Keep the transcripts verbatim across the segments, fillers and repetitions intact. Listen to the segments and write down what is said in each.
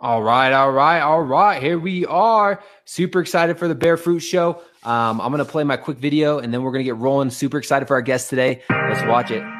All right, all right, all right. Here we are. Super excited for the Bear Fruit Show. Um, I'm going to play my quick video, and then we're going to get rolling. Super excited for our guest today. Let's watch it.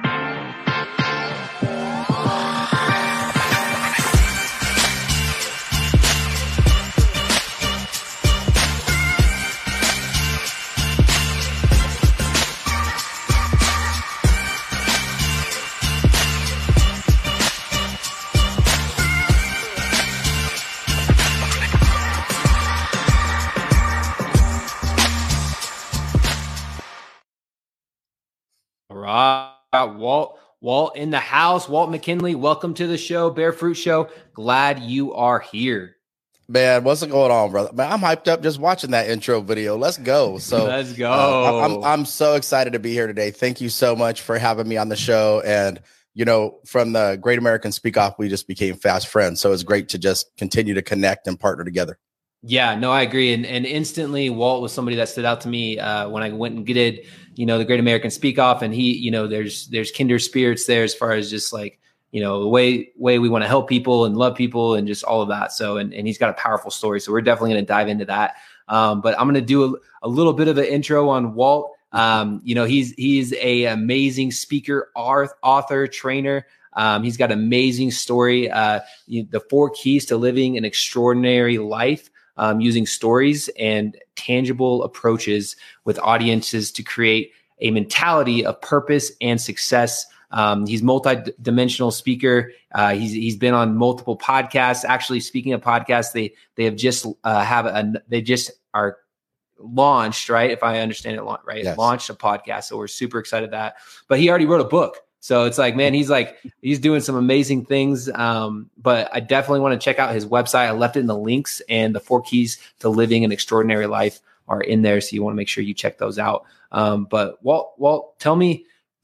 All right, Walt, Walt in the house. Walt McKinley, welcome to the show, Bear Fruit Show. Glad you are here. Man, what's going on, brother? Man, I'm hyped up just watching that intro video. Let's go. So let's go. Uh, I'm I'm so excited to be here today. Thank you so much for having me on the show. And you know, from the Great American Speak Off, we just became fast friends. So it's great to just continue to connect and partner together. Yeah, no, I agree. And and instantly, Walt was somebody that stood out to me uh, when I went and did, you know, the Great American Speak Off. And he, you know, there's there's kindred spirits there as far as just like, you know, the way way we want to help people and love people and just all of that. So and, and he's got a powerful story. So we're definitely going to dive into that. Um, but I'm going to do a, a little bit of an intro on Walt. Um, you know, he's he's a amazing speaker, author, trainer. Um, he's got an amazing story. Uh, the four keys to living an extraordinary life. Um, using stories and tangible approaches with audiences to create a mentality of purpose and success. Um, he's multi-dimensional speaker. Uh, he's he's been on multiple podcasts. Actually, speaking of podcasts, they they have just uh, have a they just are launched, right? If I understand it right, yes. Launched a podcast. So we're super excited that. But he already wrote a book. So it's like, man, he's like, he's doing some amazing things. Um, but I definitely want to check out his website. I left it in the links, and the four keys to living an extraordinary life are in there. So you want to make sure you check those out. Um, but Walt, Walt, tell me,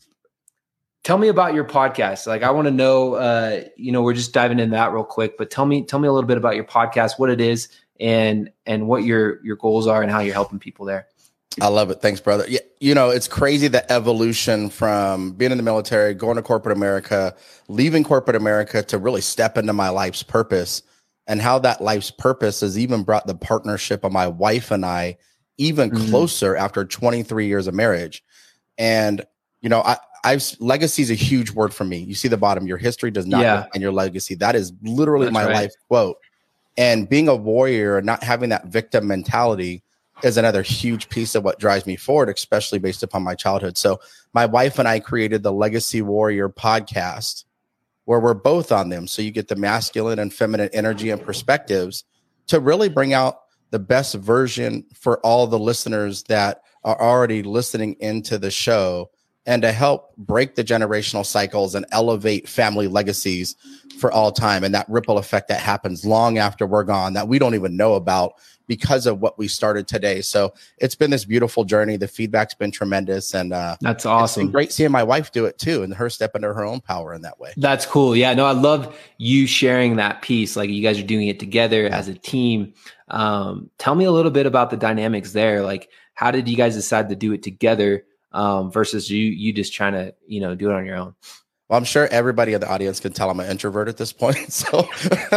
tell me about your podcast. Like, I want to know, uh, you know, we're just diving into that real quick, but tell me, tell me a little bit about your podcast, what it is, and, and what your, your goals are and how you're helping people there. I love it. Thanks, brother. Yeah, you know, it's crazy the evolution from being in the military, going to corporate America, leaving corporate America to really step into my life's purpose, and how that life's purpose has even brought the partnership of my wife and I even mm-hmm. closer after twenty-three years of marriage. And, you know, I, I've legacy is a huge word for me. You see the bottom, your history does not yeah. define your legacy. That is literally That's my right. life quote. And being a warrior and not having that victim mentality is another huge piece of what drives me forward, especially based upon my childhood. So my wife and I created the Legacy Warrior podcast, where we're both on them. So you get the masculine and feminine energy and perspectives to really bring out the best version for all the listeners that are already listening into the show, and to help break the generational cycles and elevate family legacies for all time. And that ripple effect that happens long after we're gone that we don't even know about because of what we started today. So it's been this beautiful journey. The feedback's been tremendous. And uh, that's awesome. It's been great seeing my wife do it too, and her step into her own power in that way. That's cool. Yeah, no, I love you sharing that piece. Like, you guys are doing it together as a team. Um, tell me a little bit about the dynamics there. Like, how did you guys decide to do it together um, versus you, you just trying to, you know, do it on your own? Well, I'm sure everybody in the audience can tell I'm an introvert at this point. So,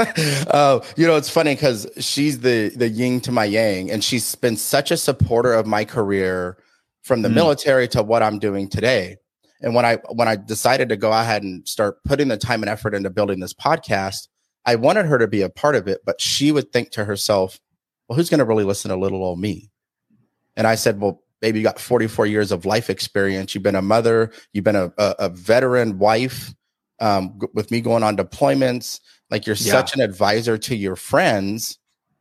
uh, you know, it's funny because she's the the yin to my yang, and she's been such a supporter of my career from the mm. military to what I'm doing today. And when I when I decided to go ahead and start putting the time and effort into building this podcast, I wanted her to be a part of it, but she would think to herself, well, who's going to really listen to little old me? And I said, well, baby, you got forty-four years of life experience. You've been a mother. You've been a, a, a veteran wife um, g- with me going on deployments. Like, you're yeah. such an advisor to your friends.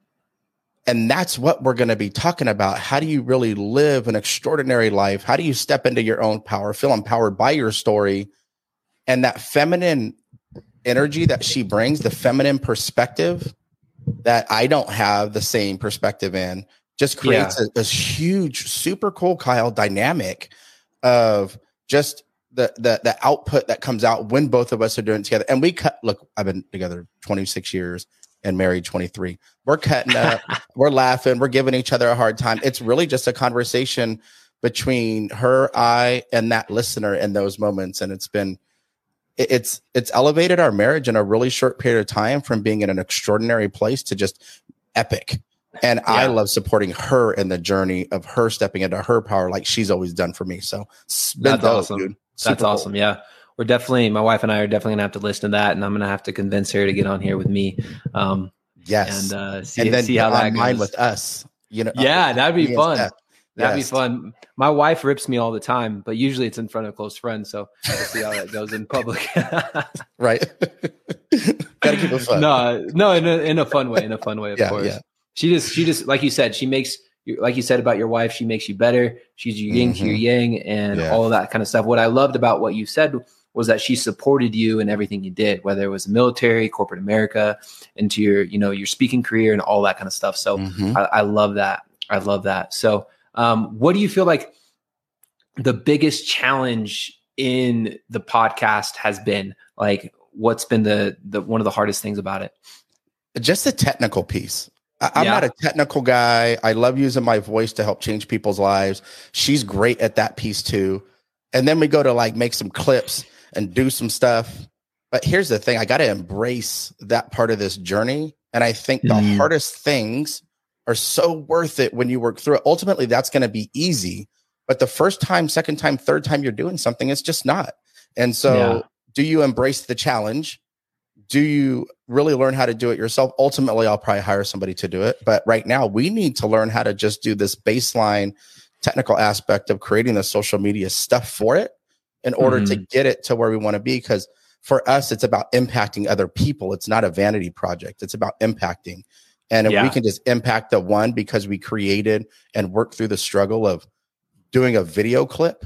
And that's what we're going to be talking about. How do you really live an extraordinary life? How do you step into your own power, feel empowered by your story? And that feminine energy that she brings, the feminine perspective that I don't have the same perspective in, just creates yeah. a, a huge, super cool, Kyle, dynamic of just the, the the output that comes out when both of us are doing it together. And we cut, look, I've been together twenty-six years and married twenty-three. We're cutting up, we're laughing, we're giving each other a hard time. It's really just a conversation between her, I, and that listener in those moments. And it's been it, it's it's elevated our marriage in a really short period of time from being in an extraordinary place to just epic. And yeah. I love supporting her in the journey of her stepping into her power like she's always done for me. So that's dope, awesome. Dude. That's cool. Awesome. Yeah. We're definitely, my wife and I are definitely gonna have to listen to that, and I'm gonna have to convince her to get on here with me. Um, yes. And uh, see, and then see how that goes. Mine with us. You know. Yeah, that'd be fun. That. That'd yes. be fun. My wife rips me all the time, but usually it's in front of close friends. So we'll see how that goes in public. Right. Gotta keep it fun. No, no, in a, in a fun way. In a fun way, of yeah, course. Yeah. She just, she just, like you said, she makes. Like you said about your wife, she makes you better. She's your yin mm-hmm. to your yang and yeah. all of that kind of stuff. What I loved about what you said was that she supported you in everything you did, whether it was the military, corporate America, into your, you know, your speaking career and all that kind of stuff. So mm-hmm. I, I love that. I love that. So um, what do you feel like the biggest challenge in the podcast has been? Like, what's been the, the, one of the hardest things about it? Just the technical piece. I'm yeah. not a technical guy. I love using my voice to help change people's lives. She's great at that piece too. And then we go to like make some clips and do some stuff. But here's the thing. I got to embrace that part of this journey. And I think the mm. hardest things are so worth it when you work through it. Ultimately, that's going to be easy. But the first time, second time, third time you're doing something, it's just not. And so yeah. do you embrace the challenge? Do you really learn how to do it yourself? Ultimately, I'll probably hire somebody to do it. But right now, we need to learn how to just do this baseline technical aspect of creating the social media stuff for it in order mm-hmm. to get it to where we want to be. Because for us, it's about impacting other people. It's not a vanity project. It's about impacting. And if yeah. we can just impact the one because we created and worked through the struggle of doing a video clip,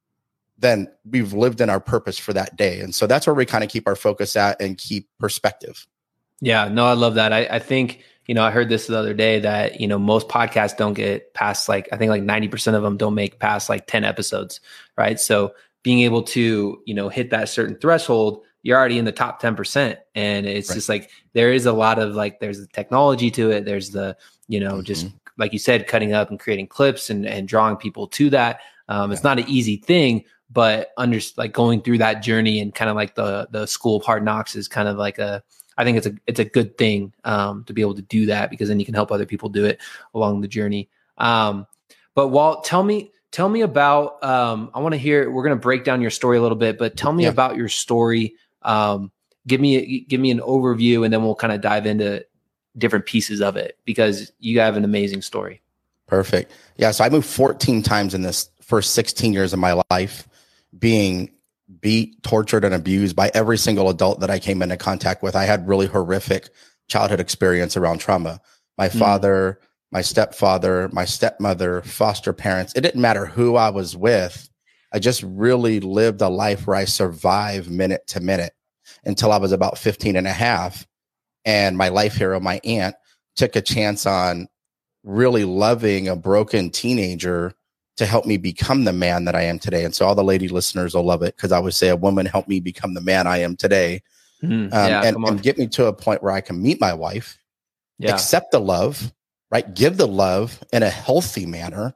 then we've lived in our purpose for that day. And so that's where we kind of keep our focus at and keep perspective. Yeah, no, I love that. I, I think, you know, I heard this the other day that, you know, most podcasts don't get past like, I think like ninety percent of them don't make past like ten episodes, right? So being able to, you know, hit that certain threshold, you're already in the top ten percent. And it's right. just like, there is a lot of like, there's the technology to it. There's the, you know, mm-hmm. just like you said, cutting up and creating clips and, and drawing people to that. Um, yeah. It's not an easy thing. But under like going through that journey and kind of like the the school of hard knocks is kind of like a, I think it's a it's a good thing um, to be able to do that, because then you can help other people do it along the journey. Um, but Walt, tell me tell me about. Um, I want to hear. We're going to break down your story a little bit, but tell me yeah. about your story. Um, give me give me an overview, and then we'll kind of dive into different pieces of it, because you have an amazing story. Perfect. Yeah. So I moved fourteen times in this first sixteen years of my life, being beat, tortured, and abused by every single adult that I came into contact with. I had really horrific childhood experience around trauma. My mm. father, my stepfather, my stepmother, foster parents. It didn't matter who I was with. I just really lived a life where I survived minute to minute until I was about fifteen and a half. And my life hero, my aunt, took a chance on really loving a broken teenager to help me become the man that I am today. And so all the lady listeners will love it, because I always say a woman helped me become the man I am today. Mm, um, yeah, and, and get me to a point where I can meet my wife, yeah. accept the love, right? Give the love in a healthy manner.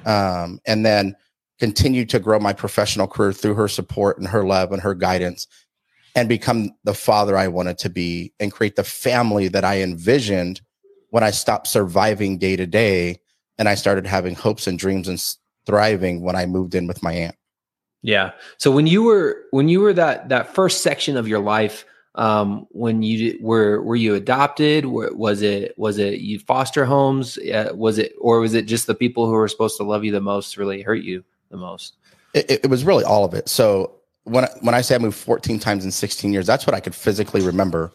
Um, and then continue to grow my professional career through her support and her love and her guidance, and become the father I wanted to be and create the family that I envisioned when I stopped surviving day to day and I started having hopes and dreams and thriving when I moved in with my aunt. Yeah. So when you were, when you were that, that first section of your life, um, when you were, were you adopted? Was it, was it you foster homes? Uh, was it, or was it just the people who were supposed to love you the most really hurt you the most? It, it was really all of it. So when, when I say I moved fourteen times in sixteen years, that's what I could physically remember.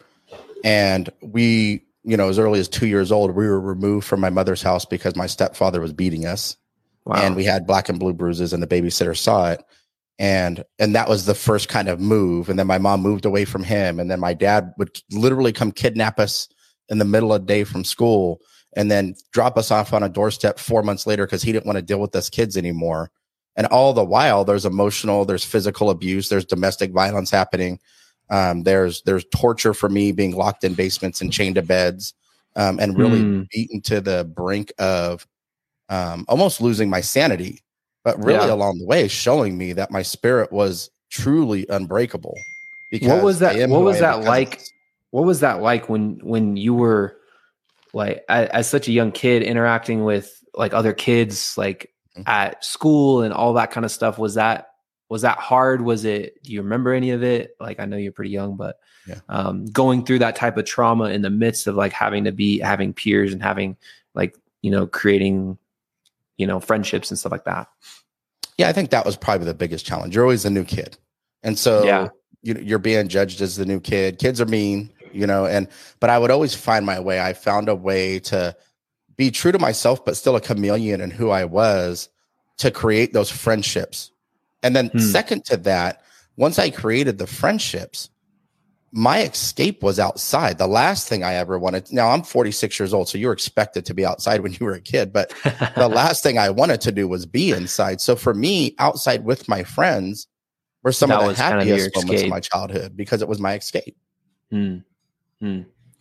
And we, you know, as early as two years old, we were removed from my mother's house because my stepfather was beating us. Wow. And we had black and blue bruises, and the babysitter saw it. And, and that was the first kind of move. And then my mom moved away from him. And then my dad would literally come kidnap us in the middle of the day from school and then drop us off on a doorstep four months later because he didn't want to deal with us kids anymore. And all the while there's emotional, there's physical abuse, there's domestic violence happening. Um, there's, there's torture for me being locked in basements and chained to beds, um, and really mm. beaten to the brink of, um, almost losing my sanity, but really yeah. along the way, showing me that my spirit was truly unbreakable. because what was that? What was that like? This. What was that like when, when you were like, as, as such a young kid interacting with like other kids, like mm-hmm. at school and all that kind of stuff? Was that, was that hard? Was it, do you remember any of it? Like, I know you're pretty young, but yeah. um, going through that type of trauma in the midst of like having to be having peers and having like, you know, creating, you know, friendships and stuff like that. Yeah. I think that was probably the biggest challenge. You're always a new kid. And so yeah. you, you're being judged as the new kid. Kids are mean, you know, and, but I would always find my way. I found a way to be true to myself, but still a chameleon in who I was, to create those friendships. And then hmm. second to that, once I created the friendships, my escape was outside. The last thing I ever wanted. Now I'm forty-six years old, so you're expected to be outside when you were a kid, but the last thing I wanted to do was be inside. So for me, outside with my friends were some that of the happiest kind of moments of my childhood, because it was my escape. Hmm. Hmm.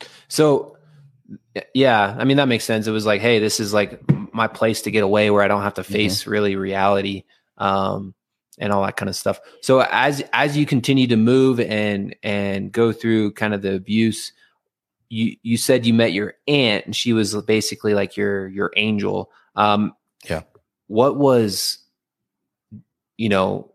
So yeah, I mean, that makes sense. It was like, hey, this is like my place to get away, where I don't have to face mm-hmm. really reality. Um, and all that kind of stuff. So as, as you continue to move and, and go through kind of the abuse, you, you said you met your aunt, and she was basically like your, your angel. Um, yeah. What was, you know,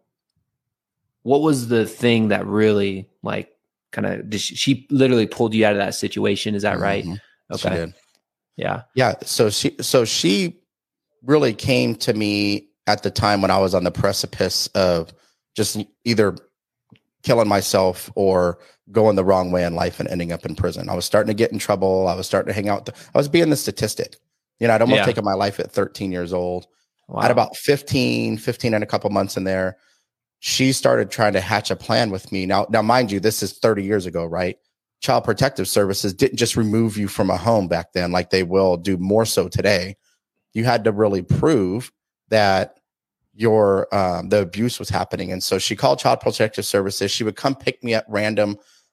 what was the thing that really like kind of, she, she literally pulled you out of that situation? Is that mm-hmm. right? Okay. She did. Yeah. Yeah. So she, so she really came to me at the time when I was on the precipice of just either killing myself or going the wrong way in life and ending up in prison. I was starting to get in trouble. I was starting to hang out. The, I was being the statistic. You know, I'd almost yeah. taken my life at thirteen years old. Wow. At about fifteen, fifteen and a couple months in there, she started trying to hatch a plan with me. Now, now, mind you, this is thirty years ago, right? Child Protective Services didn't just remove you from a home back then like they will do more so today. You had to really prove that your um, the abuse was happening. And so she called Child Protective Services. She would come pick me up random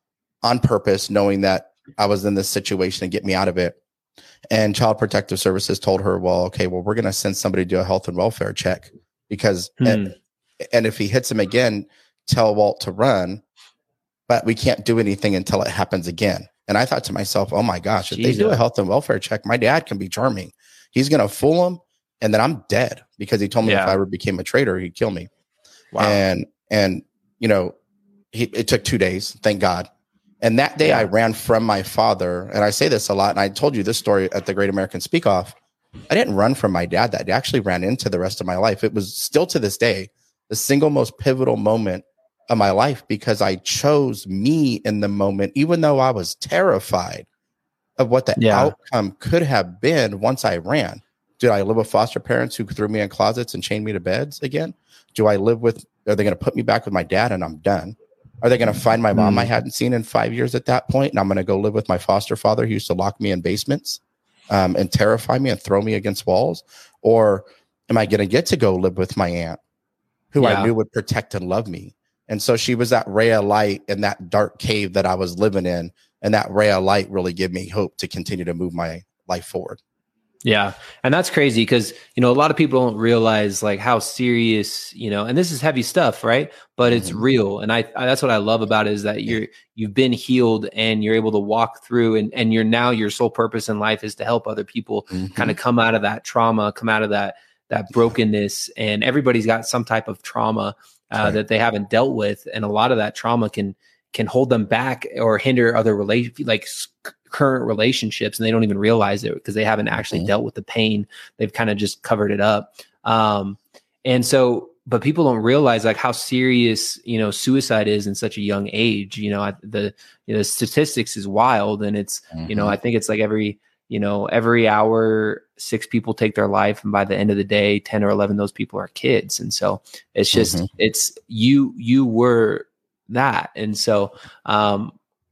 on purpose, knowing that I was in this situation, and get me out of it. And Child Protective Services told her, well, okay, well, we're going to send somebody to do a health and welfare check, because, hmm. and, and if he hits him again, tell Walt to run, but we can't do anything until it happens again. And I thought to myself, oh my gosh, if Jesus. they do a health and welfare check, my dad can be charming. He's going to fool him, and then I'm dead, because he told me yeah. if I ever became a traitor, he'd kill me. Wow. And, and, you know, he, it took two days, thank God. And that day yeah. I ran from my father. And I say this a lot, and I told you this story at the Great American Speak Off. I didn't run from my dad that day. I actually ran into the rest of my life. It was still to this day, the single most pivotal moment of my life, because I chose me in the moment, even though I was terrified of what the yeah. outcome could have been once I ran. Did I live with foster parents who threw me in closets and chained me to beds again? Do I live with, are they going to put me back with my dad and I'm done? Are they going to find my mom mm. I hadn't seen in five years at that point, and I'm going to go live with my foster father who used to lock me in basements um, and terrify me and throw me against walls? Or am I going to get to go live with my aunt, who yeah. I knew would protect and love me? And so she was that ray of light in that dark cave that I was living in. And that ray of light really gave me hope to continue to move my life forward. Yeah. And that's crazy, because, you know, a lot of people don't realize like how serious, you know, and this is heavy stuff, right? But mm-hmm. it's real. And I, I, that's what I love about it, is that you're, you've been healed and you're able to walk through, and, and you're now, your sole purpose in life is to help other people mm-hmm. kind of come out of that trauma, come out of that, that brokenness. And everybody's got some type of trauma uh, right. that they haven't dealt with. And a lot of that trauma can, can hold them back or hinder other relate like current relationships, and they don't even realize it because they haven't actually mm-hmm. dealt with the pain. They've kind of just covered it up. Um, and so, but people don't realize like how serious, you know, suicide is in such a young age. You know, I, the, you know, the statistics is wild, and it's, mm-hmm. you know, I think it's like every, you know, every hour, six people take their life. And by the end of the day, ten or eleven, those people are kids. And so it's just, mm-hmm. it's you, you were that. And so, um,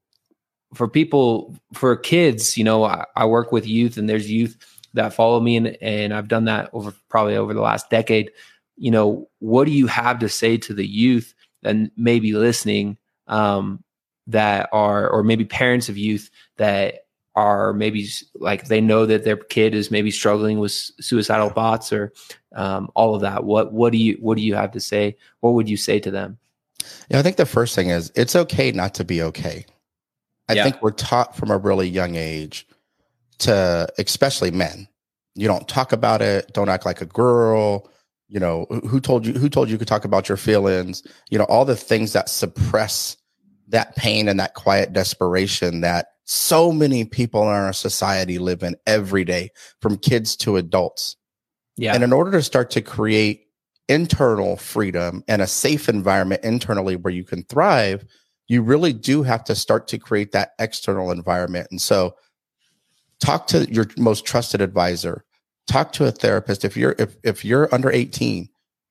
for people, for kids, you know, I, I work with youth, and there's youth that follow me, and, and I've done that over probably over the last decade. You know, what do you have to say to the youth that may be listening, um, that are, or maybe parents of youth that are maybe like, they know that their kid is maybe struggling with suicidal thoughts or, um, all of that. What, what do you, what do you have to say? What would you say to them? Yeah, I think the first thing is it's okay not to be okay. I Yeah. think we're taught from a really young age to, especially men, you don't talk about it. Don't act like a girl. You know, who who told you, who told you could talk about your feelings? You know, all the things that suppress that pain and that quiet desperation that so many people in our society live in every day, from kids to adults. Yeah. And in order to start to create internal freedom and a safe environment internally where you can thrive, you really do have to start to create that external environment. And so talk to your most trusted advisor, talk to a therapist. If you're, if, if you're under eighteen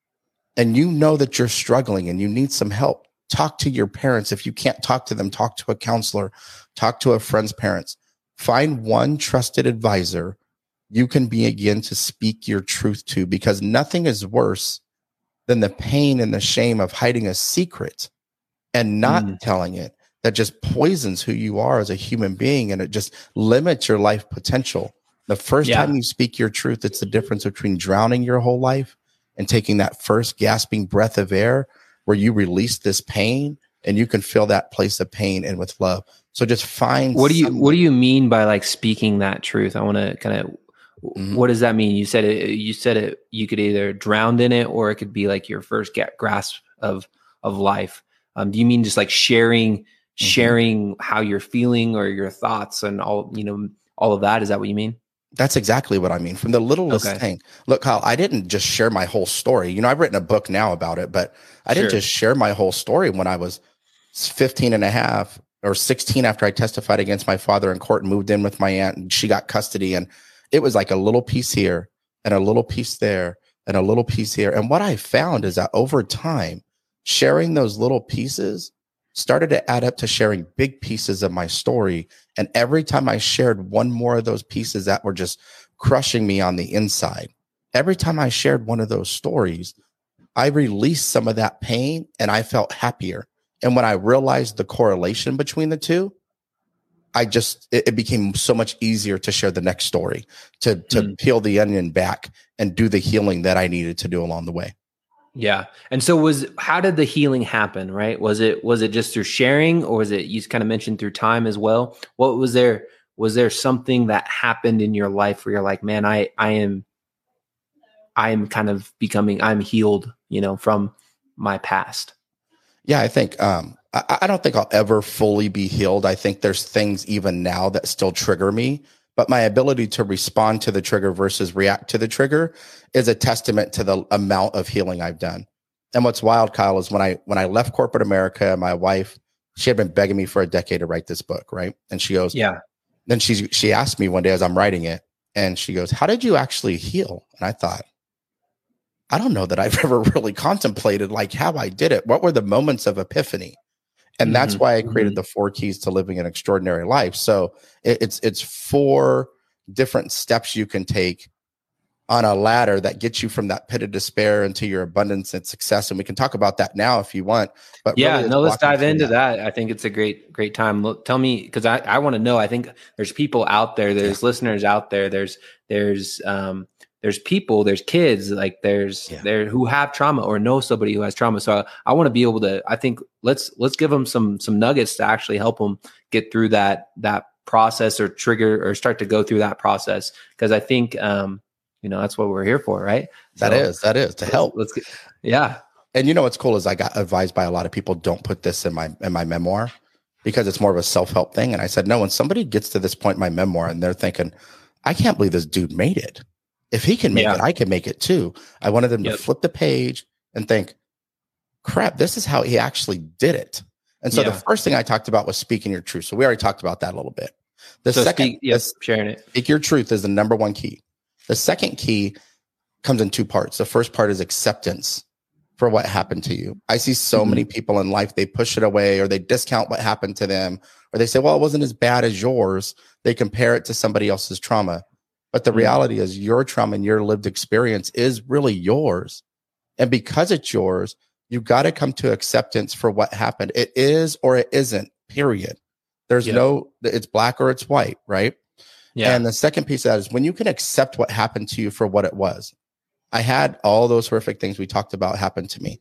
and you know that you're struggling and you need some help, talk to your parents. If you can't talk to them, talk to a counselor, talk to a friend's parents, find one trusted advisor you can begin to speak your truth to, because nothing is worse than the pain and the shame of hiding a secret and not Mm. telling it. That just poisons who you are as a human being, and it just limits your life potential. The first Yeah. time you speak your truth, it's the difference between drowning your whole life and taking that first gasping breath of air where you release this pain and you can feel that place of pain and with love. So just find What do you someone- what do you mean by like speaking that truth? I want to kind of Mhm. what does that mean? You said it you said it you could either drown in it, or it could be like your first get grasp of of life. Um, do you mean just like sharing sharing how you're feeling or your thoughts and all, you know, all of that? Is that what you mean? That's exactly what I mean. From the littlest Okay. thing. Look, Kyle, I didn't just share my whole story. You know, I've written a book now about it, but I didn't Sure. just share my whole story when I was fifteen and a half or sixteen, after I testified against my father in court and moved in with my aunt, and she got custody. And it was like a little piece here and a little piece there and a little piece here. And what I found is that over time, sharing those little pieces started to add up to sharing big pieces of my story. And every time I shared one more of those pieces that were just crushing me on the inside, every time I shared one of those stories, I released some of that pain and I felt happier. And when I realized the correlation between the two, I just, it, it became so much easier to share the next story, to, to Mm. peel the onion back and do the healing that I needed to do along the way. Yeah. And so was, how did the healing happen, right? Was it, was it just through sharing, or was it, you kind of mentioned through time as well? What was there, was there something that happened in your life where you're like, man, I, I am, I am kind of becoming, I'm healed, you know, from my past? Yeah, I think, um, I, I don't think I'll ever fully be healed. I think there's things even now that still trigger me, but my ability to respond to the trigger versus react to the trigger is a testament to the amount of healing I've done. And what's wild, Kyle, is when I when I left corporate America, my wife, she had been begging me for a decade to write this book, right? And she goes, Yeah. Then she she asked me one day as I'm writing it, and she goes, "How did you actually heal?" And I thought, I don't know that I've ever really contemplated like how I did it. What were the moments of epiphany? And that's Mhm. why I created Mhm. the four keys to living an extraordinary life. So it, it's it's four different steps you can take on a ladder that gets you from that pit of despair into your abundance and success. And we can talk about that now if you want. But Yeah, really, it's no, let's walking dive through into that. that. I think it's a great, great time. Look, tell me, because I, I want to know. I think there's people out there, there's Yeah. listeners out there, there's there's um there's people, there's kids, like there's Yeah. there who have trauma or know somebody who has trauma. So I, I want to be able to. I think let's let's give them some some nuggets to actually help them get through that that process or trigger or start to go through that process. Because I think um you know that's what we're here for, right? That So is, that is to let's- help. Let's get yeah. And you know what's cool is I got advised by a lot of people, don't put this in my in my memoir because it's more of a self-help thing. And I said, no, when somebody gets to this point in my memoir and they're thinking, I can't believe this dude made it. If he can make Yeah. it, I can make it too. I wanted them Yep. to flip the page and think, crap, this is how he actually did it. And so Yeah. the first thing I talked about was speaking your truth. So we already talked about that a little bit. The So second, speak, yep, the- sharing it. speak your truth is the number one key. The second key comes in two parts. The first part is acceptance for what happened to you. I see so Mhm. many people in life, they push it away or they discount what happened to them, or they say, well, it wasn't as bad as yours. They compare it to somebody else's trauma. But the Mhm. reality is your trauma and your lived experience is really yours. And because it's yours, you've got to come to acceptance for what happened. It is or it isn't, period. There's Yep. no, it's black or it's white, right? Yeah. And the second piece of that is when you can accept what happened to you for what it was. I had all those horrific things we talked about happen to me.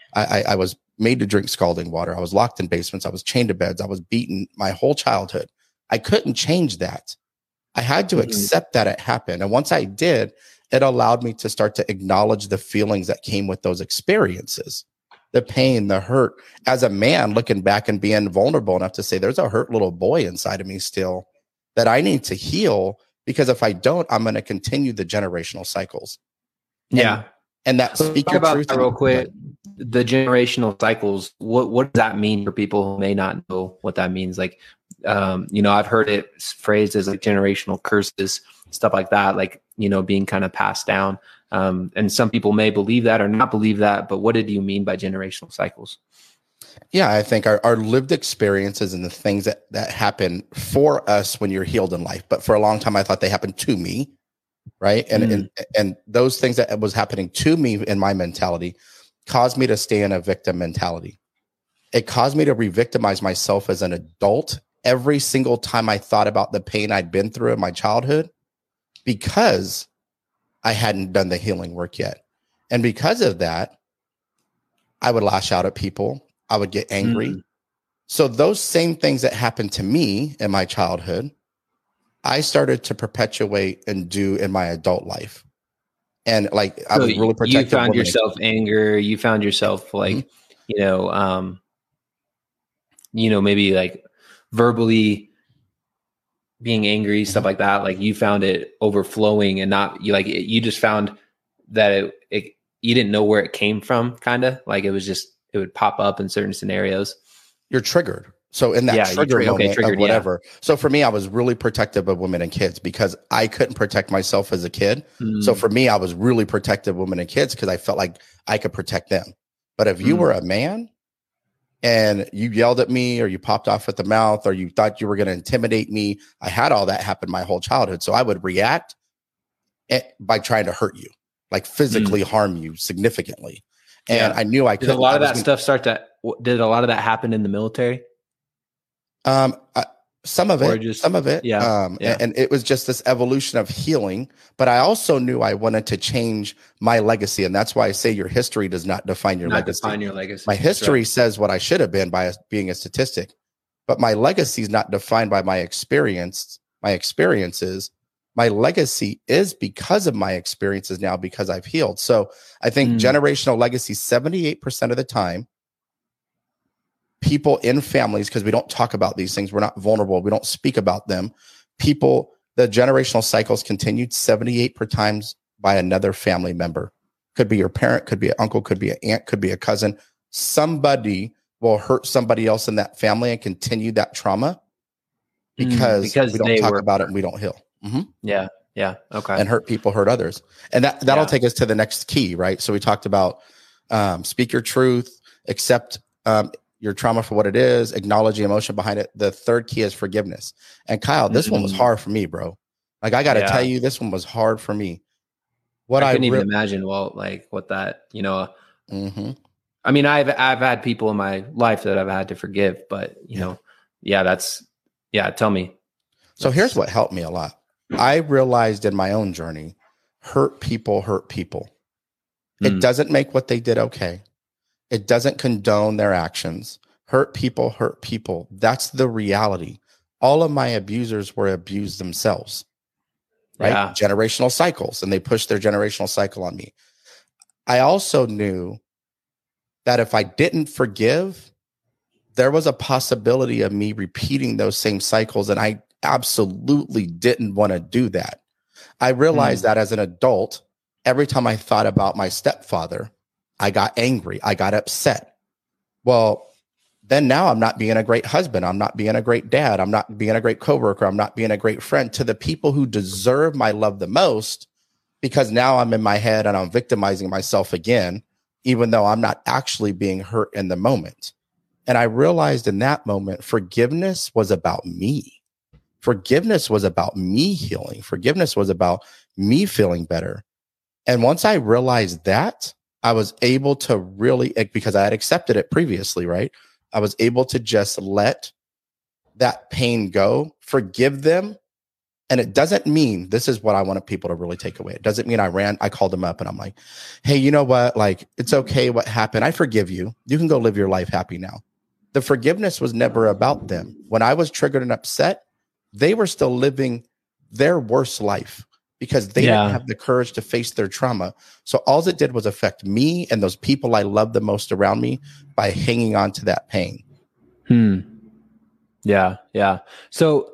I, I, I was made to drink scalding water. I was locked in basements. I was chained to beds. I was beaten my whole childhood. I couldn't change that. I had to mm-hmm. accept that it happened. And once I did, it allowed me to start to acknowledge the feelings that came with those experiences, the pain, the hurt. As a man looking back and being vulnerable enough to say, there's a hurt little boy inside of me still that I need to heal, because if I don't, I'm going to continue the generational cycles. And, yeah. And that speak Talk your about truth that real quick. The generational cycles. What what does that mean for people who may not know what that means? Like, um, you know, I've heard it phrased as like generational curses, stuff like that, like, you know, being kind of passed down. Um, and some people may believe that or not believe that, but what did you mean by generational cycles? Yeah, I think our, our lived experiences and the things that, that happen for us when you're healed in life. But for a long time, I thought they happened to me. Right. And, mm. and, and those things that was happening to me in my mentality caused me to stay in a victim mentality. It caused me to re-victimize myself as an adult every single time I thought about the pain I'd been through in my childhood, because I hadn't done the healing work yet. And because of that, I would lash out at people. I would get angry. Mm. So those same things that happened to me in my childhood, I started to perpetuate and do in my adult life. And like, I so was really protective. You found yourself anger. You found yourself like, mm-hmm. you know, um, you know, maybe like verbally being angry, mm-hmm. stuff like that. Like you found it overflowing and not you like, it, you just found that it, it, you didn't know where it came from. Kind of like it was just, it would pop up in certain scenarios. You're triggered. So in that yeah, trigger tri- moment okay, of whatever. Yeah. So for me, I was really protective of women and kids because I couldn't protect myself as a kid. Mm. So for me, I was really protective of women and kids because I felt like I could protect them. But if you mm. were a man and you yelled at me or you popped off at the mouth or you thought you were going to intimidate me, I had all that happen my whole childhood. So I would react by trying to hurt you, like physically mm. harm you significantly. And yeah. I knew I could. Did a lot of that gonna, stuff start to, did a lot of that happen in the military? Um, uh, some of it, just, some of it, yeah, um, yeah. And, and it was just this evolution of healing. But I also knew I wanted to change my legacy, and that's why I say your history does not define your not legacy. Define your legacy. My history right. says what I should have been by being a statistic, but my legacy is not defined by my experience, my experiences. My legacy is because of my experiences now, because I've healed. So I think mm. generational legacy, seventy-eight percent of the time, people in families, because we don't talk about these things, we're not vulnerable, we don't speak about them. People, the generational cycles continued seventy-eight per times by another family member. Could be your parent, could be an uncle, could be an aunt, could be a cousin. Somebody will hurt somebody else in that family and continue that trauma because, mm, because we don't talk about it and we don't heal. Mm-hmm. Yeah. Yeah. Okay. And hurt people, hurt others. And that, that'll yeah. take us to the next key, right? So we talked about um, speak your truth, accept um, your trauma for what it is, acknowledge the emotion behind it. The third key is forgiveness. And Kyle, this mm-hmm. one was hard for me, bro. Like, I got to yeah. tell you, this one was hard for me. What I couldn't I re- even imagine, well, like what that, you know, mm-hmm. I mean, I've, I've had people in my life that I've had to forgive, but you yeah. know, yeah, that's, yeah. Tell me. So that's, here's what helped me a lot. I realized in my own journey, hurt people hurt people. Mm. It doesn't make what they did okay. It doesn't condone their actions. Hurt people hurt people. That's the reality. All of my abusers were abused themselves, right? Yeah. Generational cycles, and they pushed their generational cycle on me. I also knew that if I didn't forgive, there was a possibility of me repeating those same cycles, and I absolutely didn't want to do that. I realized mm. that as an adult, every time I thought about my stepfather, I got angry. I got upset. Well, then now I'm not being a great husband. I'm not being a great dad. I'm not being a great coworker. I'm not being a great friend to the people who deserve my love the most, because now I'm in my head and I'm victimizing myself again, even though I'm not actually being hurt in the moment. And I realized in that moment, forgiveness was about me. Forgiveness was about me healing. Forgiveness was about me feeling better. And once I realized that, I was able to really, because I had accepted it previously, right? I was able to just let that pain go, forgive them, And it doesn't mean, this is what I wanted people to really take away. It doesn't mean I ran, I called them up and I'm like, hey, you know what? Like, it's okay what happened. I forgive you. You can go live your life happy now. The forgiveness was never about them. When I was triggered and upset, they were still living their worst life because they yeah. didn't have the courage to face their trauma. So all it did was affect me and those people I love the most around me by hanging on to that pain. Hmm. Yeah. Yeah. So,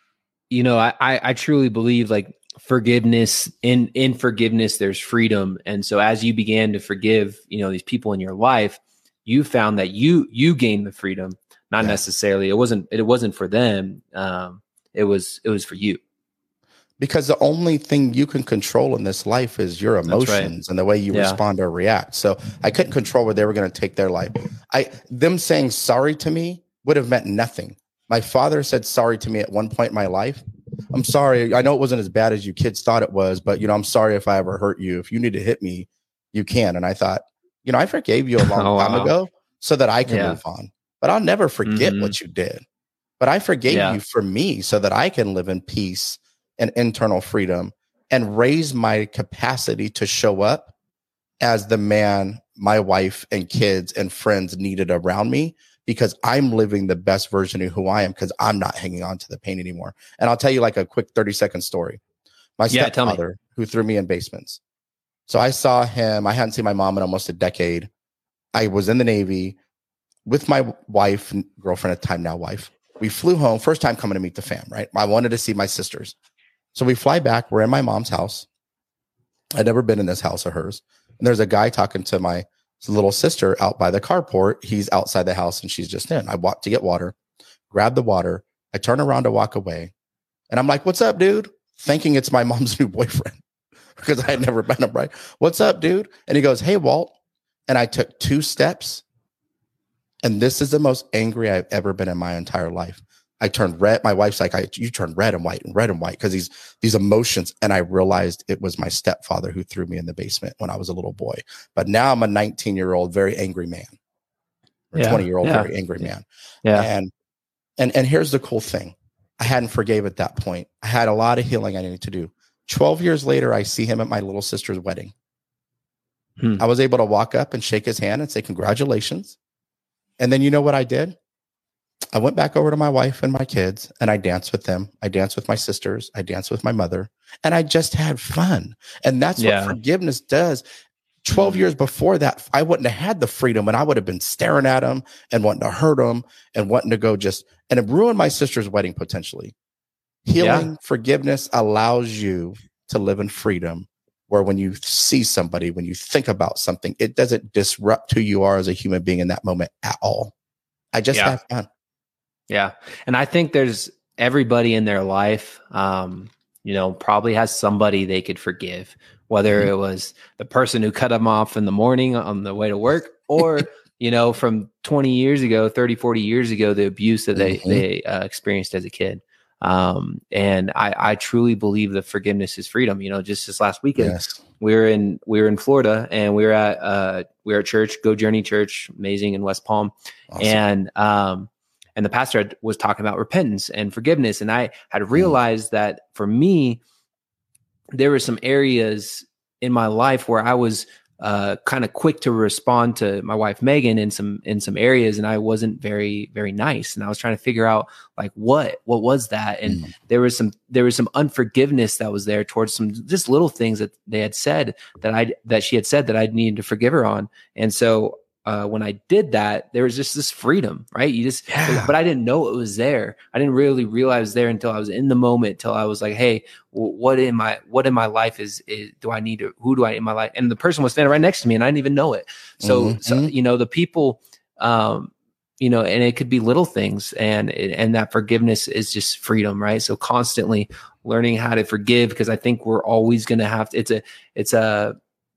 you know, I, I, I truly believe like forgiveness in, in forgiveness, there's freedom. And so as you began to forgive, you know, these people in your life, you found that you, you gained the freedom, not yeah. necessarily, it wasn't, it wasn't for them. Um, it was, it was for you. Because the only thing you can control in this life is your emotions right. and the way you yeah. respond or react. So I couldn't control where they were going to take their life. I, them saying sorry to me would have meant nothing. My father said sorry to me at one point in my life. I'm sorry. I know it wasn't as bad as you kids thought it was, but you know, I'm sorry if I ever hurt you. If you need to hit me, you can. And I thought, you know, I forgave you a long oh, time wow. ago so that I can yeah. move on, but I'll never forget mm-hmm. what you did. But I forgave yeah. you for me so that I can live in peace and internal freedom and raise my capacity to show up as the man my wife and kids and friends needed around me, because I'm living the best version of who I am because I'm not hanging on to the pain anymore. And I'll tell you like a quick thirty second story. My yeah, stepfather who threw me in basements. So I saw him. I hadn't seen my mom in almost a decade. I was in the Navy with my wife, girlfriend at the time, now wife. We flew home, first time coming to meet the fam, right? I wanted to see my sisters. So we fly back. We're in my mom's house. I'd never been in this house of hers. And there's a guy talking to my little sister out by the carport. He's outside the house and she's just in. I walk to get water, grab the water. I turn around to walk away. And I'm like, what's up, dude? Thinking it's my mom's new boyfriend because I had never met him, right? What's up, dude? And he goes, hey, Walt. And I took two steps. And this is the most angry I've ever been in my entire life. I turned red. My wife's like, I, you turned red and white and red and white because these these emotions. And I realized it was my stepfather who threw me in the basement when I was a little boy. But now I'm a nineteen year old, very angry man, or twenty year old, yeah. very angry man. Yeah. And and and here's the cool thing. I hadn't forgave at that point. I had a lot of healing I needed to do. twelve years later, I see him at my little sister's wedding. Hmm. I was able to walk up and shake his hand and say, congratulations. And then you know what I did? I went back over to my wife and my kids and I danced with them. I danced with my sisters. I danced with my mother and I just had fun. And that's yeah. what forgiveness does. twelve years before that, I wouldn't have had the freedom and I would have been staring at them and wanting to hurt them and wanting to go just, and it ruined my sister's wedding potentially. Healing, yeah. forgiveness allows you to live in freedom where when you see somebody, when you think about something, it doesn't disrupt who you are as a human being in that moment at all. I just yeah. have fun. Yeah. And I think there's everybody in their life, um, you know, probably has somebody they could forgive, whether mm-hmm. it was the person who cut them off in the morning on the way to work or, you know, from twenty years ago, thirty, forty years ago, the abuse that they, mm-hmm. they uh, experienced as a kid. Um, and I, I truly believe that forgiveness is freedom. You know, just this last weekend, yes. we were in, we were in Florida and we were at, uh, we were at church, Go Journey Church, amazing in West Palm. Awesome. And, um, and the pastor was talking about repentance and forgiveness. And I had realized mm. that for me, there were some areas in my life where I was uh, kind of quick to respond to my wife, Megan, in some, in some areas. And I wasn't very, very nice. And I was trying to figure out like, what, what was that? And mm. there was some, there was some unforgiveness that was there towards some just little things that they had said that I, that she had said that I needed to forgive her on. And so Uh, when I did that, there was just this freedom, right? You just, yeah. but I didn't know it was there. I didn't really realize it was there until I was in the moment, till I was like, hey, w- what in my, what in my life is, is, do I need to, who do I in my life? And the person was standing right next to me and I didn't even know it. So, mm-hmm. so, you know, the people, um, you know, and it could be little things and, and that forgiveness is just freedom, right? So constantly learning how to forgive, because I think we're always going to have to, it's a, it's a,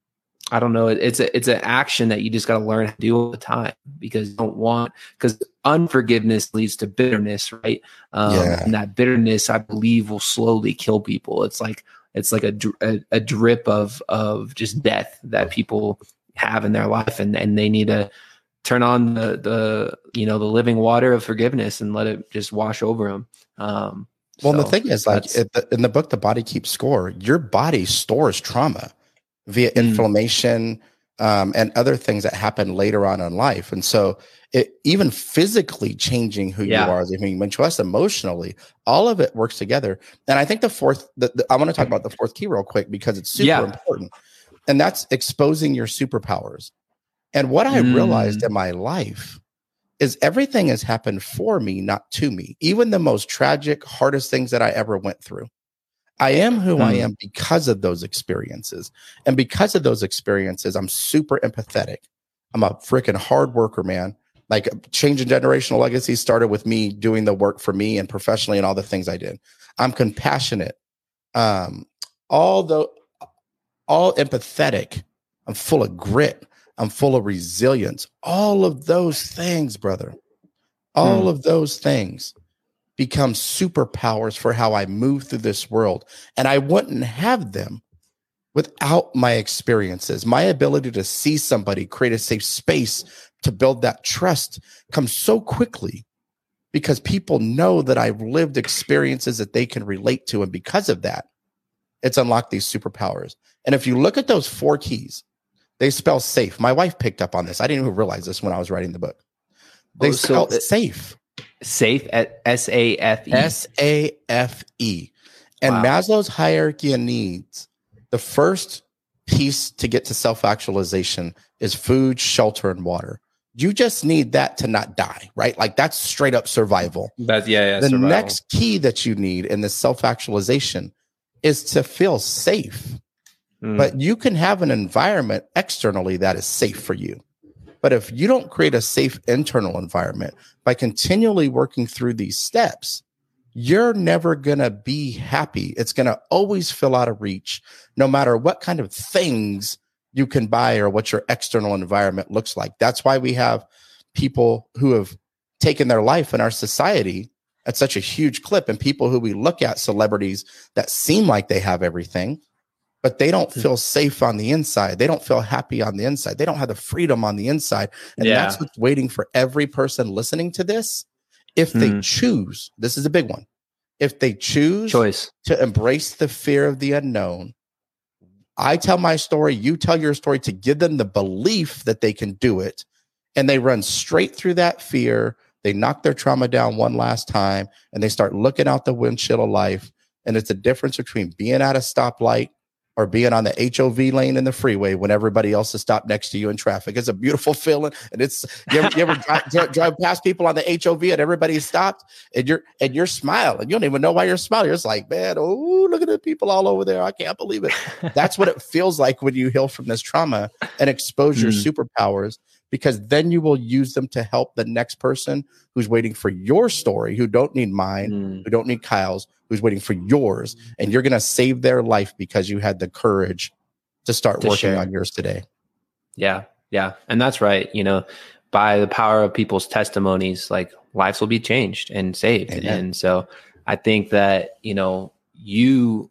I don't know. It's a, it's an action that you just got to learn how to do all the time, because you don't want, because unforgiveness leads to bitterness, right? Um, yeah. And that bitterness, I believe, will slowly kill people. It's like, it's like a, a, a drip of, of just death that people have in their life. And, and they need to turn on the, the, you know, the living water of forgiveness and let it just wash over them. Um, Well, So the thing is, like it, the, in the book, The Body Keeps Score, your body stores trauma via mm, inflammation um, and other things that happen later on in life. And so it even physically changing who yeah. you are as a human, much less emotionally, all of it works together. And I think the fourth, the, the, I want to talk about the fourth key real quick because it's super yeah. important. And that's exposing your superpowers. And what I Mm. realized in my life is everything has happened for me, not to me. Even the most tragic, hardest things that I ever went through. I am who mm. I am because of those experiences. And because of those experiences, I'm super empathetic. I'm a freaking hard worker, man. Like changing generational legacy started with me doing the work for me and professionally and all the things I did. I'm compassionate. Um, all the, all empathetic. I'm full of grit. I'm full of resilience. All of those things, brother, all mm. of those things become superpowers for how I move through this world. And I wouldn't have them without my experiences. My ability to see somebody, create a safe space to build that trust comes so quickly because people know that I've lived experiences that they can relate to. And because of that, it's unlocked these superpowers. And if you look at those four keys, they spell safe. My wife picked up on this. I didn't even realize this when I was writing the book. They oh, spell so safe. Safe at S A F E. S A F E. And wow. Maslow's hierarchy of needs, the first piece to get to self-actualization is food, shelter, and water. You just need that to not die, right? Like that's straight up survival. That's yeah, yeah. The survival. Next key that you need in this self-actualization is to feel safe. Mm. But you can have an environment externally that is safe for you. But if you don't create a safe internal environment by continually working through these steps, you're never going to be happy. It's going to always feel out of reach, no matter what kind of things you can buy or what your external environment looks like. That's why we have people who have taken their life in our society at such a huge clip, and people who we look at, celebrities that seem like they have everything, but they don't feel safe on the inside. They don't feel happy on the inside. They don't have the freedom on the inside. And yeah. that's what's waiting for every person listening to this. If they mm. choose, this is a big one. If they choose Choice. to embrace the fear of the unknown, I tell my story, you tell your story to give them the belief that they can do it. And they run straight through that fear. They knock their trauma down one last time and they start looking out the windshield of life. And it's the difference between being at a stoplight or being on the H O V lane in the freeway when everybody else is stopped next to you in traffic. It's a beautiful feeling. And it's, you ever, you ever drive, drive past people on the H O V and everybody's stopped and you're, and you're smiling. You don't even know why you're smiling. You're just like, man, oh, look at the people all over there. I can't believe it. That's what it feels like when you heal from this trauma and expose your mm. superpowers, because then you will use them to help the next person who's waiting for your story, who don't need mine, mm. who don't need Kyle's, who's waiting for yours, and you're going to save their life because you had the courage to start to working share. on yours today. Yeah. Yeah. And that's right. You know, by the power of people's testimonies, like lives will be changed and saved. Amen. And so I think that, you know, you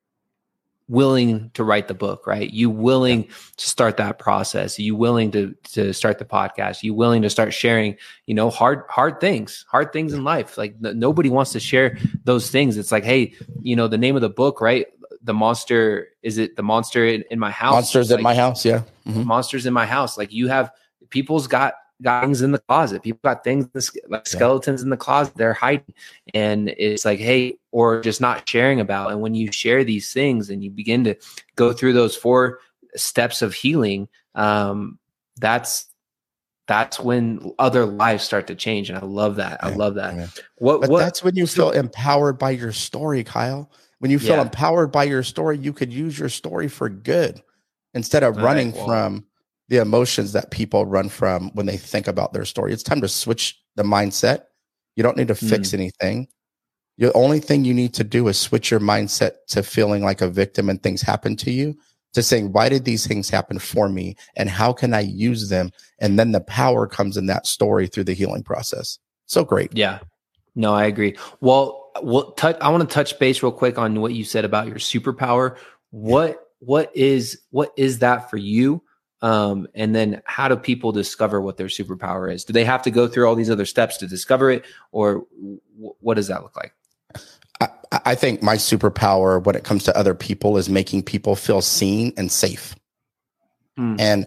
willing to write the book, right? You willing yeah. to start that process. You willing to, to start the podcast. You willing to start sharing, you know, hard, hard things, hard things in life. Like n- nobody wants to share those things. It's like, hey, you know, the name of the book, right? The monster, is it the monster in, in my house? Monsters like, in my house. Yeah. Mm-hmm. Monsters in my house. Like you have, people's got, got things in the closet. People got things like skeletons yeah. in the closet. They're hiding. And it's like, hey, or just not sharing about. And when you share these things and you begin to go through those four steps of healing, um, that's, that's when other lives start to change. And I love that. I love that. Yeah. What, but what, that's when you feel empowered by your story, Kyle. When you feel yeah. empowered by your story, you could use your story for good instead of All running right, well, from the emotions that people run from when they think about their story. It's time to switch the mindset. You don't need to fix mm. anything. The only thing you need to do is switch your mindset to feeling like a victim and things happen to you, to saying, why did these things happen for me? And how can I use them? And then the power comes in that story through the healing process. So great. Yeah. No, I agree. Well, we'll touch, I want to touch base real quick on what you said about your superpower. What, what is, what is that for you? Um, and then how do people discover what their superpower is? Do they have to go through all these other steps to discover it, or w- what does that look like? I, I, I think my superpower when it comes to other people is making people feel seen and safe. Mm. And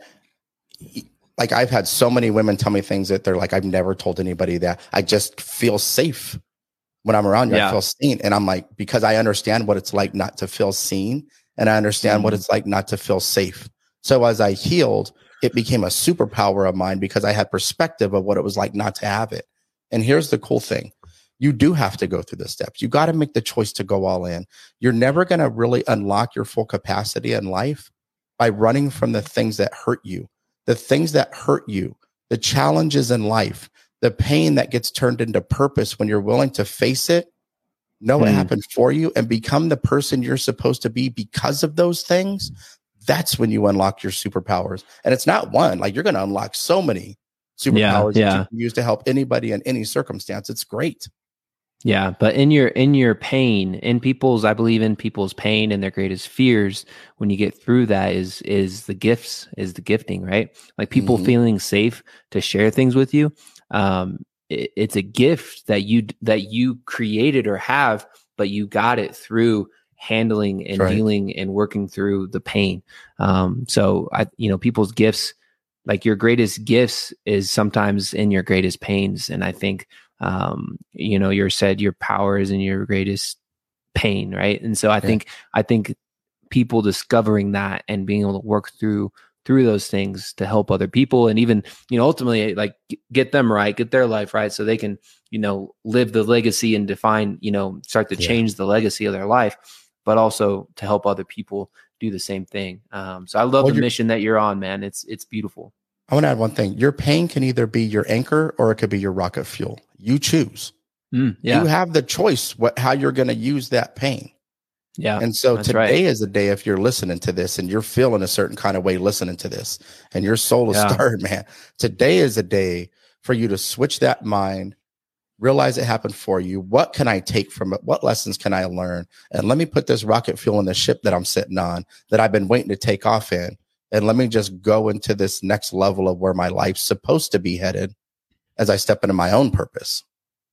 like, I've had so many women tell me things that they're like, I've never told anybody that. I just feel safe when I'm around you. Yeah. I feel seen. And I'm like, because I understand what it's like not to feel seen. And I understand mm. what it's like not to feel safe. So as I healed, it became a superpower of mine because I had perspective of what it was like not to have it. And here's the cool thing. You do have to go through the steps. You got to make the choice to go all in. You're never going to really unlock your full capacity in life by running from the things that hurt you, the things that hurt you, the challenges in life, the pain that gets turned into purpose when you're willing to face it, know what mm. happened for you, and become the person you're supposed to be because of those things. That's when you unlock your superpowers. And it's not one, like you're going to unlock so many superpowers yeah, yeah. that you can use to help anybody in any circumstance. It's great. Yeah. But in your, in your pain, in people's, I believe in people's pain and their greatest fears, when you get through that is, is the gifts, is the gifting, right? Like people mm-hmm. feeling safe to share things with you. Um, it, it's a gift that you, that you created or have, but you got it through handling and right. dealing and working through the pain. Um, so I, you know, people's gifts, like your greatest gifts is sometimes in your greatest pains. And I think, um, you know, you said your power is in your greatest pain. Right. And so I yeah. think, I think people discovering that and being able to work through, through those things to help other people. And even, you know, ultimately like get them right, get their life right. So they can, you know, live the legacy and define, you know, start to yeah. change the legacy of their life, but also to help other people do the same thing. Um, so I love well, the mission that you're on, man. It's, it's beautiful. I want to add one thing. Your pain can either be your anchor or it could be your rocket fuel. You choose. Mm, yeah. You have the choice what, how you're going to use that pain. Yeah. And so today right. is a day, if you're listening to this and you're feeling a certain kind of way, listening to this and your soul is yeah. stirred, man, today is a day for you to switch that mind, realize it happened for you. What can I take from it? What lessons can I learn? And let me put this rocket fuel in the ship that I'm sitting on that I've been waiting to take off in. And let me just go into this next level of where my life's supposed to be headed as I step into my own purpose.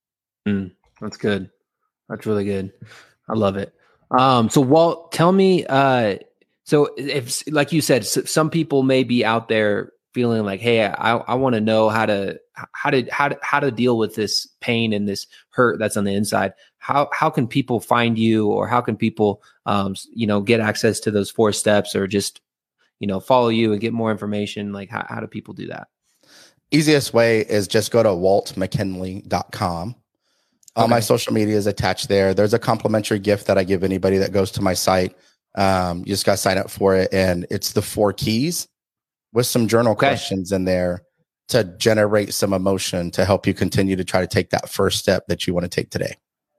Mm, that's good. That's really good. I love it. Um, so Walt, tell me, uh, so if, like you said, some people may be out there feeling like, hey, I, I want to know how to, how to, how to, how to deal with this pain and this hurt that's on the inside. How, how can people find you, or how can people, um, you know, get access to those four steps, or just, you know, follow you and get more information? Like how, how do people do that? Easiest way is just go to walt mckinley dot com. All okay. my social media is attached there. There's a complimentary gift that I give anybody that goes to my site. Um, you just got to sign up for it. And it's the four keys with some journal okay. questions in there to generate some emotion to help you continue to try to take that first step that you want to take today.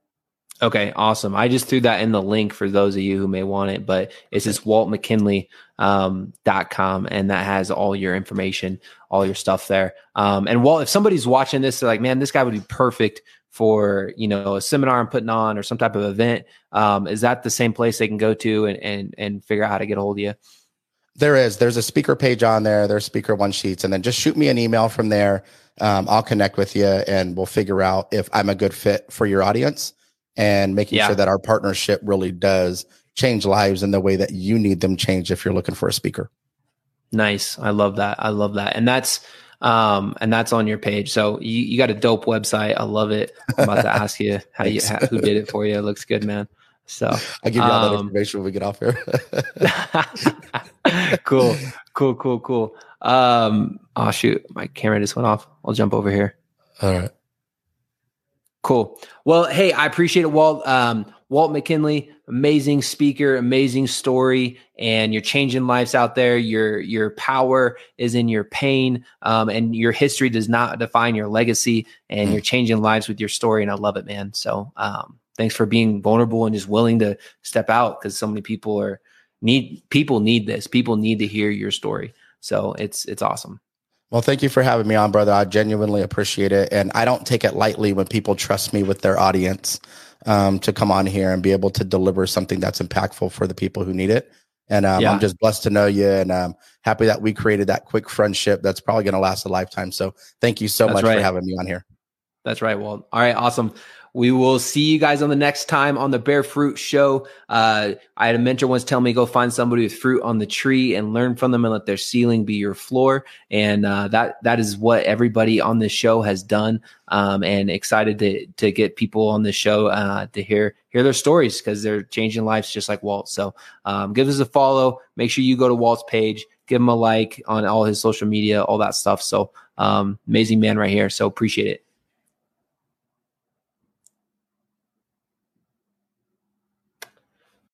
Okay, awesome. I just threw that in the link for those of you who may want it, but it's just walt mckinley dot com, and that has all your information, all your stuff there. Um, and Walt, if somebody's watching this, they're like, man, this guy would be perfect for, you know, a seminar I'm putting on or some type of event. Um, is that the same place they can go to and, and, and figure out how to get a hold of you? There is. There's a speaker page on there. There's speaker one sheets, and then just shoot me an email from there. Um, I'll connect with you and we'll figure out if I'm a good fit for your audience, and making yeah. sure that our partnership really does change lives in the way that you need them changed if you're looking for a speaker. Nice. I love that. I love that. And that's, um, and that's on your page. So you, you got a dope website. I love it. I'm about to ask you how you, how, who did it for you. It looks good, man. So I'll give you all um, that information when we get off here. Cool. Cool. Cool. Cool. Um, oh shoot. My camera just went off. I'll jump over here. All right. Cool. Well, hey, I appreciate it, Walt. Um, Walt McKinley, amazing speaker, amazing story, and you're changing lives out there. Your your power is in your pain, um, and your history does not define your legacy, and mm. you're changing lives with your story, and I love it, man. So um, thanks for being vulnerable and just willing to step out, because so many people are need people need this. People need to hear your story. So it's it's awesome. Well, thank you for having me on, brother. I genuinely appreciate it. And I don't take it lightly when people trust me with their audience um, to come on here and be able to deliver something that's impactful for the people who need it. And um, yeah. I'm just blessed to know you, and um, happy that we created that quick friendship that's probably going to last a lifetime. So thank you so that's much right. for having me on here. That's right, Walt. All right, awesome. we will see you guys on the next time on the Bear Fruit Show. Uh, I had a mentor once tell me, go find somebody with fruit on the tree and learn from them and let their ceiling be your floor. And uh, that that is what everybody on this show has done. Um, and excited to to get people on the show uh, to hear hear their stories, because they're changing lives just like Walt. So um, give us a follow. Make sure you go to Walt's page, give him a like on all his social media, all that stuff. So um, amazing man right here. So appreciate it.